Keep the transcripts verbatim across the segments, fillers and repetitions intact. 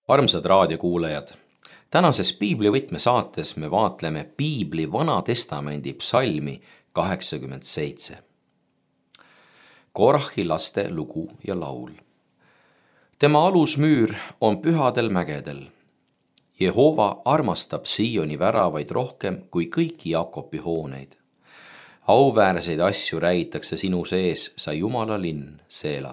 Armsad raadiokuulajad, tänases piiblivõtme saates me vaatleme piibli Vana Testamendi psalmi kaheksakümmend seitse. Korahi laste lugu ja laul. Tema alusmüür on pühadel mägedel. Jehova armastab Sioni väravaid rohkem kui kõiki Jaakobi hooneid. Auväärseid asju räägitakse sinu sees, sa Jumala linn, Seela.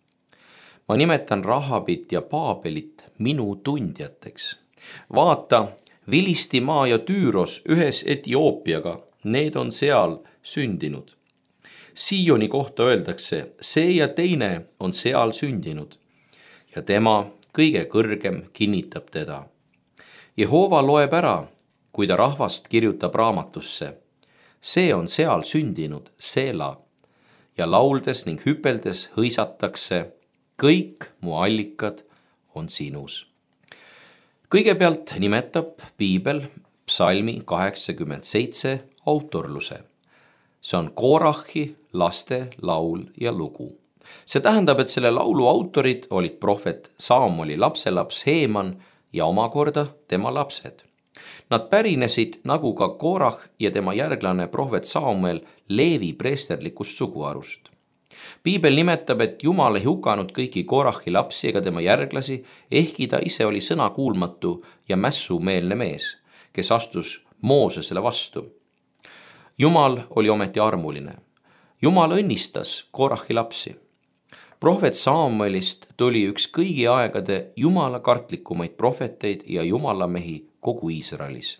Ma nimetan Rahabit ja Paabelit minu tundjateks. Vaata, Vilistimaa ja Tüüros ühes Etioopiaga, need on seal sündinud. Sioni kohta öeldakse, see ja teine on seal sündinud. Ja tema, kõige kõrgem, kinnitab teda. Jehova loeb ära, kui ta rahvast kirjutab raamatusse. See on seal sündinud, Seela. Ja lauldes ning hüpeldes hõisatakse, kõik mu allikad on sinus. Kõigepealt nimetab piibel psalmi kaheksakümmend seitse autorluse. See on Korahi laste laul ja lugu. See tähendab, et selle laulu autorid olid prohvet Saamoli lapselaps Heeman ja omakorda tema lapsed. Nad pärinesid nagu ka Korah ja tema järglane prohvet Saamuel Leevi preesterlikust suguharust. Piibel nimetab, et Jumal ei hukanud kõiki Korahi lapsi ega tema järglasi, ehkki ta ise oli sõnakuulmatu ja mässumeelne mees, kes astus Moosesele vastu. Jumal oli ometi armuline. Jumal õnnistas Korahi lapsi. Prohvet Saamuelist tuli üks kõigi aegade Jumala kartlikumaid prohveteid ja Jumalamehi kogu Iisraelis.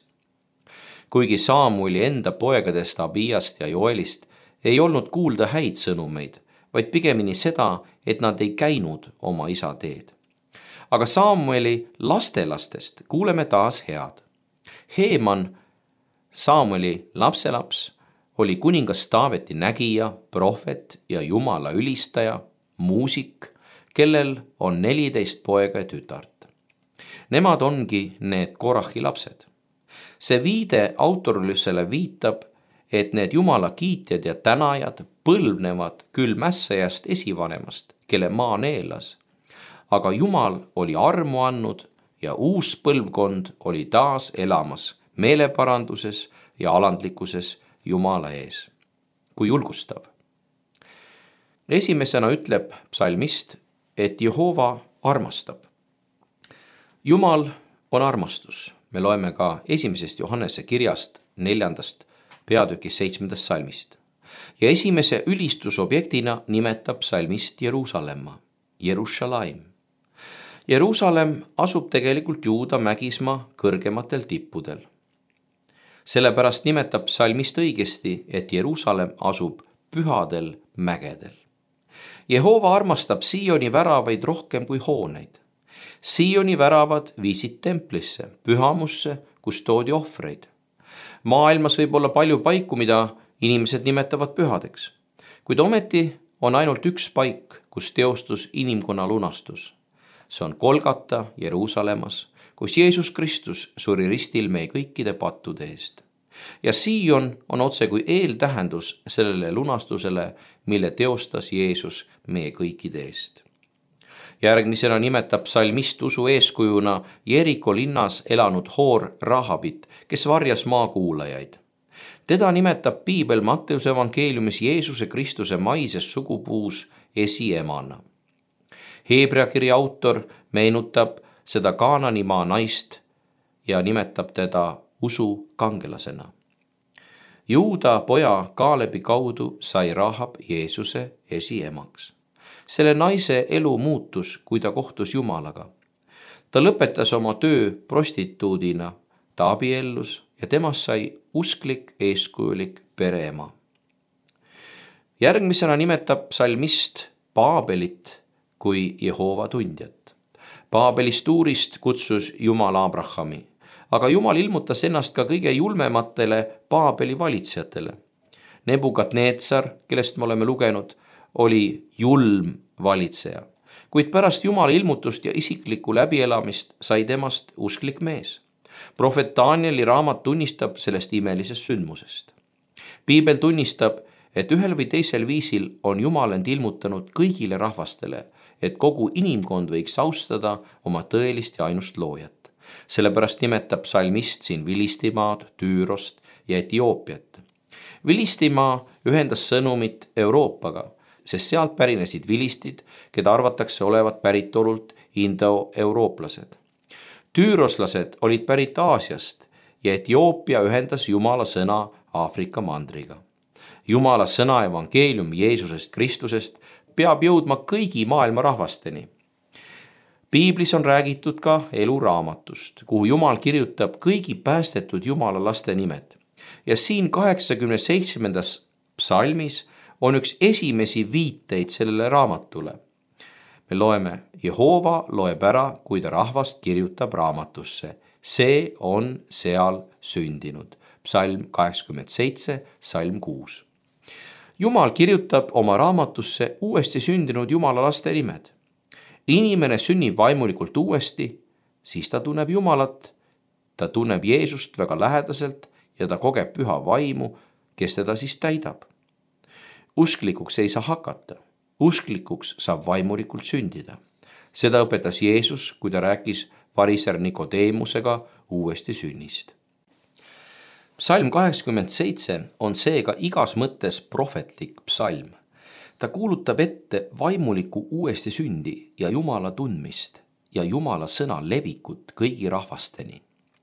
Kuigi Saamueli enda poegadest Abiast ja Joelist ei olnud kuulda häid sõnumeid, vaid pigemini seda, et nad ei käinud oma isa teed. Aga Saamueli lastelastest kuuleme taas head. Heeman, Saamueli lapselaps, oli kuningas Taaveti nägija, prohvet ja Jumala ülistaja, muusik, kellel on neliteist poega ja tütart. Nemad ongi need Korahi lapsed. See viide autorlusele viitab, et need Jumala kiitjad ja tänajad põlvnevad küll mässajast esivanemast, kelle maa neelas, aga Jumal oli armu andnud ja uus põlvkond oli taas elamas meeleparanduses ja alandlikkuses Jumala ees. Kui julgustav. Esimesena ütleb psalmist, et Jehova armastab. Jumal on armastus. Me loeme ka esimesest Johannese kirjast neljandast peatükis seitsmendast salmist. Ja esimese ülistusobjektina nimetab psalmist Jeruusalemma, Jeruusalaim. Jeruusalemm asub tegelikult Juuda mägismaa kõrgematel tippudel. Sellepärast nimetab psalmist õigesti, et Jeruusalemm asub pühadel mägedel. Jehova armastab Sioni väravaid rohkem kui hooneid. Sioni väravad viisid templisse, pühamusse, kus toodi ohvreid. Maailmas võib olla palju paiku, mida inimesed nimetavad pühadeks, kuid ometi on ainult üks paik, kus teostus inimkonna lunastus. See on Golgata Jeruusalemmas, kus Jeesus Kristus suri ristil meie kõikide pattude eest. Ja Sion on otse kui eeltähendus sellele lunastusele, mille teostas Jeesus meie kõikide eest. Järgmisena nimetab psalmist usu eeskujuna Jeriko linnas elanud hoor Rahabit, kes varjas maakuulajaid. Teda nimetab piibel Matteuse evangeeliumis Jeesuse Kristuse maises sugupuus esiemana. Heebrea kirja autor meenutab seda Kaananimaa naist ja nimetab teda usu kangelasena. Juuda poja Kaalebi kaudu sai Rahab Jeesuse esiemaks. Selle naise elu muutus, kui ta kohtus Jumalaga. Ta lõpetas oma töö prostituudina, ta abiellus ja temast sai usklik, eeskujulik pereema. Järgmisena nimetab psalmist Paabelit kui Jehova tundjat. Paabelist uurist kutsus Jumal Abrahami, aga Jumal ilmutas ennast ka kõige julmematele Paabeli valitsejatele. Nebukadnetsar, kellest me oleme lugenud, oli julm valitseja, kuid pärast Jumala ilmutust ja isiklikku läbielamist sai temast usklik mees. Prohvet Danieli raamat tunnistab sellest imelisest sündmusest. Piibel tunnistab, et ühel või teisel viisil on Jumal end ilmutanud kõigile rahvastele et kogu inimkond võiks austada oma tõelist ja ainust loojat. Sellepärast nimetab psalmist siin Vilistimaad, Tüürost ja Etioopiat. Vilistimaa ühendas sõnumit Euroopaga, sest sealt pärinesid vilistid, keda arvatakse olevat päritolult indoeurooplased. Tüüroslased olid pärit Aasiast ja Etioopia ühendas Jumala sõna Aafrika mandriga. Jumala sõna evangeelium Jeesusest Kristusest peab jõudma kõigi maailma rahvasteni. Piiblis on räägitud ka eluraamatust, kuhu Jumal kirjutab kõigi päästetud Jumala laste nimed. Ja siin kaheksakümne seitsmendas psalmis on üks esimesi viiteid sellele raamatule. Me loeme, Jehova loeb ära, kui ta rahvast kirjutab raamatusse. See on seal sündinud. Psalm kaheksakümmend seitse, salm kuus. Jumal kirjutab oma raamatusse uuesti sündinud Jumala laste nimed. Inimene sünnib vaimulikult uuesti, siis ta tunneb Jumalat, ta tunneb Jeesust väga lähedaselt ja ta kogeb püha vaimu, kes teda siis täidab. Usklikuks ei saa hakata, usklikuks saab vaimulikult sündida. Seda õpetas Jeesus, kui ta rääkis variser Nikodeemusega uuesti sünnist. Psalm kaheksakümmend seitse on seega igas mõttes prohvetlik psalm. Ta kuulutab ette vaimuliku uuesti sündi ja Jumala tundmist ja Jumala sõna levikut kõigi rahvasteni.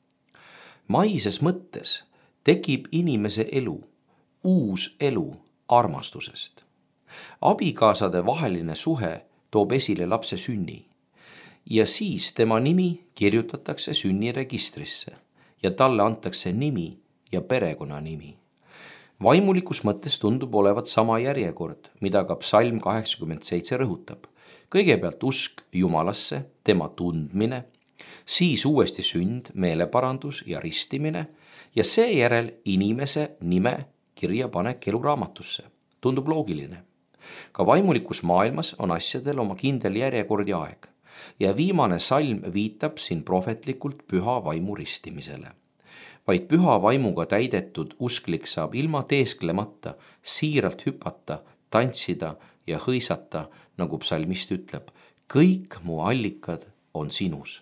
Maises mõttes tekib inimese elu, uus elu armastusest. Abikaasade vaheline suhe toob esile lapse sünni ja siis tema nimi kirjutatakse sünniregistrisse ja talle antakse nimi ja perekonnanimi. Vaimulikus mõttes tundub olevat sama järjekord, mida ka psalm kaheksakümmend seitse rõhutab. Kõigepealt usk Jumalasse, tema tundmine, siis uuesti sünd, meeleparandus ja ristimine ja seejärel inimese nime kirjapanek eluraamatusse. Tundub loogiline. Ka vaimulikus maailmas on asjadel oma kindel järjekord ja aeg ja viimane salm viitab siin prohvetlikult püha vaimu ristimisele. Vaid püha vaimuga täidetud usklik saab ilma teesklemata siiralt hüpata, tantsida ja hõisata, nagu psalmist ütleb, kõik mu allikad on sinus.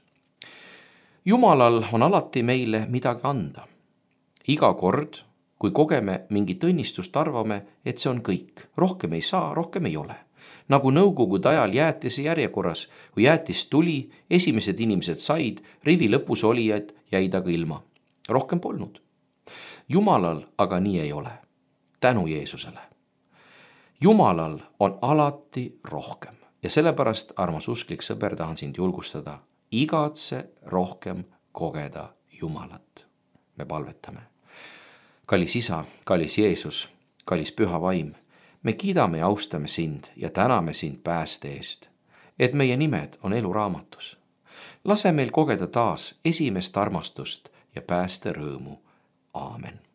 Jumalal on alati meile midagi anda. Iga kord, kui kogeme mingit õnnistust, arvame, et see on kõik. Rohkem ei saa, rohkem ei ole. Nagu nõukogude ajal jäätise järjekorras, kui jäätis tuli, esimesed inimesed said, rivi lõpus olijad jäid aga ilma. Rohkem polnud. Jumalal aga nii ei ole. Tänu Jeesusele. Jumalal on alati rohkem ja sellepärast, armas usklik sõber, tahan sind julgustada. Igatse rohkem kogeda Jumalat. Me palvetame. Kallis Isa, kallis Jeesus, kallis püha vaim, me kiidame ja austame sind ja täname sind pääste eest, et meie nimed on eluraamatus. Lase meil kogeda taas esimest armastust ja pääste rõõmu. Aamen.